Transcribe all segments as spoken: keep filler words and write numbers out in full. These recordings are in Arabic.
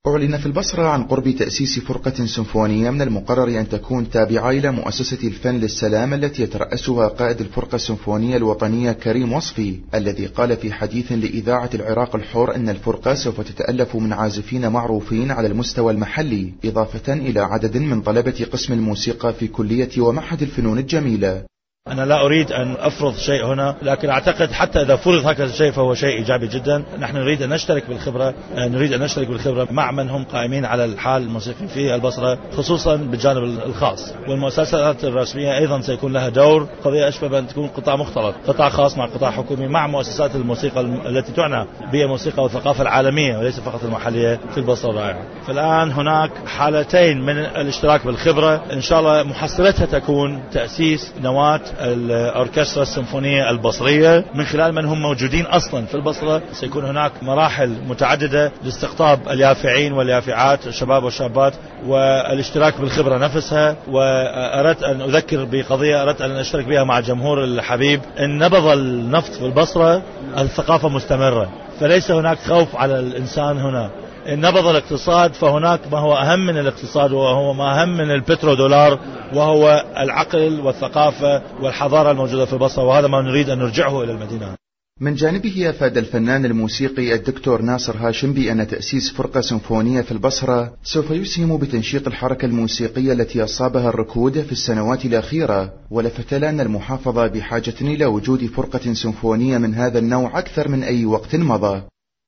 أعلن في البصرة عن قرب تأسيس فرقة سيمفونية من المقرر أن تكون تابعة إلى مؤسسة الفن للسلام التي يترأسها قائد الفرقة السيمفونية الوطنية كريم وصفي، الذي قال في حديث لإذاعة العراق الحر أن الفرقة سوف تتألف من عازفين معروفين على المستوى المحلي، إضافة إلى عدد من طلبة قسم الموسيقى في كلية ومعهد الفنون الجميلة. أنا لا أريد أن أفرض شيء هنا، لكن أعتقد حتى إذا فرض هكذا الشيء فهو شيء إيجابي جدا. نحن نريد أن نشترك بالخبرة، نريد أن نشترك بالخبرة مع من هم قائمين على الحال الموسيقي في البصرة، خصوصا بالجانب الخاص. والمؤسسات الرسمية أيضا سيكون لها دور. قضية أشبه بأن تكون قطاع مختلط، قطاع خاص مع قطاع حكومي مع مؤسسات الموسيقى التي تعنى بالموسيقى والثقافة العالمية وليس فقط المحلية في البصرة الرائعة. فالآن هناك حالتين من الاشتراك بالخبرة، إن شاء الله محصلتها تكون تأسيس نواة الأوركسترا السيمفونية البصرية من خلال من هم موجودين أصلا في البصرة. سيكون هناك مراحل متعددة لاستقطاب اليافعين واليافعات الشباب والشابات والاشتراك بالخبرة نفسها. وأردت أن أذكر بقضية أردت أن أشترك بها مع الجمهور الحبيب، إن نبض النفط في البصرة الثقافة مستمرة، فليس هناك خوف على الإنسان هنا. نبض الاقتصاد فهناك ما هو أهم من الاقتصاد وهو ما أهم من البترودولار، وهو العقل والثقافة والحضارة الموجودة في البصرة، وهذا ما نريد أن نرجعه إلى المدينة. من جانبه أفاد الفنان الموسيقي الدكتور ناصر هاشم بأن تأسيس فرقة سيمفونية في البصرة سوف يسهم بتنشيط الحركة الموسيقية التي أصابها الركود في السنوات الأخيرة، ولفت أن المحافظة بحاجة إلى وجود فرقة سيمفونية من هذا النوع أكثر من أي وقت مضى.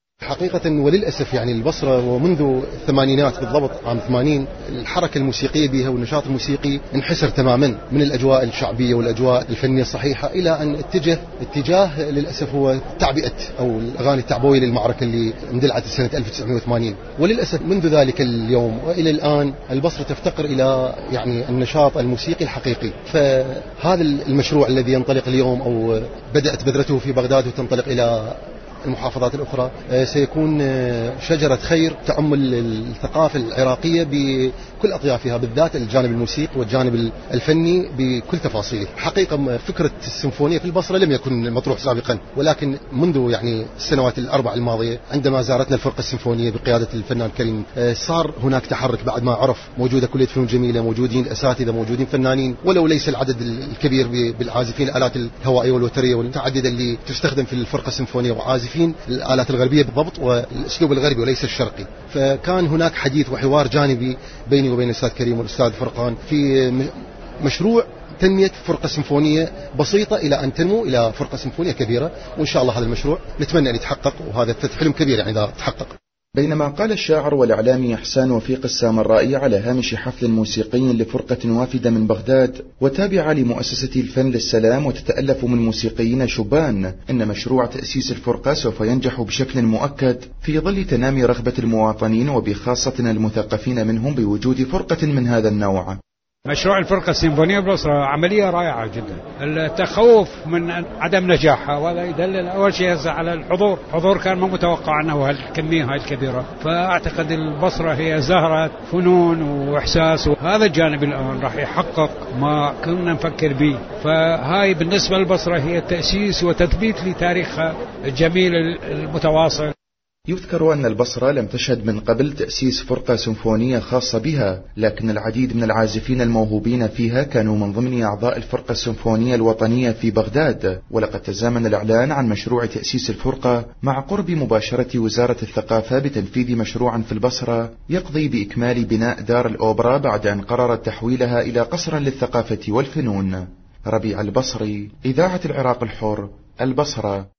حقيقة وللأسف يعني البصرة ومنذ الثمانينات بالضبط عام ثمانين الحركة الموسيقية بها والنشاط الموسيقي انحسر تماما من الأجواء الشعبية والأجواء الفنية الصحيحة، إلى أن اتجه اتجاه للأسف هو تعبئة أو الأغاني التعبوية للمعركة اللي اندلعت سنة ألف وتسعمائة وثمانين. وللأسف منذ ذلك اليوم وإلى الآن البصرة تفتقر إلى يعني النشاط الموسيقي الحقيقي. فهذا المشروع الذي ينطلق اليوم أو بدأت بذرته في بغداد وتنطلق إلى المحافظات الأخرى سيكون شجرة خير تعم الثقافة العراقية بكل أطيافها، بالذات الجانب الموسيقي والجانب الفني بكل تفاصيله. حقيقة فكرة السيمفونية في البصرة لم يكن مطروح سابقا، ولكن منذ يعني السنوات الأربع الماضية عندما زارتنا الفرقة السيمفونية بقيادة الفنان كريم صار هناك تحرك بعد ما عرف موجودة كلية فنون جميلة، موجودين أساتذة، موجودين فنانين، ولو ليس العدد الكبير بالعازفين الآلات الهوائية والوترية والمتعددة اللي تستخدم في الفرقة السيمفونية وعازفين الآلات الغربية بالضبط والأسلوب الغربي وليس الشرقي. فكان هناك حديث وحوار جانبي بيني وبين الأستاذ كريم والأستاذ فرقان في مشروع تنمية فرقة سيمفونية بسيطة إلى أن تنمو إلى فرقة سيمفونية كبيرة، وإن شاء الله هذا المشروع نتمنى أن يتحقق، وهذا حلم كبير يعني إذا تحقق. بينما قال الشاعر والإعلامي إحسان وفيق السامرائي على هامش حفل موسيقي لفرقة وافدة من بغداد وتابعة لمؤسسة الفن للسلام وتتألف من موسيقيين شبان، إن مشروع تأسيس الفرقة سوف ينجح بشكل مؤكد في ظل تنامي رغبة المواطنين وبخاصة المثقفين منهم بوجود فرقة من هذا النوع. مشروع الفرقة السيمفونية بالبصرة عملية رائعة جدا. التخوف من عدم نجاحها وهذا يدلل أول شيء على الحضور. الحضور كان ما متوقع أنه هالكمية هاي الكبيرة، فأعتقد البصرة هي زهرة فنون وإحساس، وهذا الجانب الآن راح يحقق ما كنا نفكر به. فهاي بالنسبة للبصرة هي تأسيس وتثبيت لتاريخها الجميل المتواصل. يذكر أن البصرة لم تشهد من قبل تأسيس فرقة سيمفونية خاصة بها، لكن العديد من العازفين الموهوبين فيها كانوا من ضمن أعضاء الفرقة السيمفونية الوطنية في بغداد. ولقد تزامن الإعلان عن مشروع تأسيس الفرقة مع قرب مباشرة وزارة الثقافة بتنفيذ مشروع في البصرة يقضي بإكمال بناء دار الأوبرا بعد أن قررت تحويلها إلى قصر للثقافة والفنون. ربيع البصري، إذاعة العراق الحر، البصرة.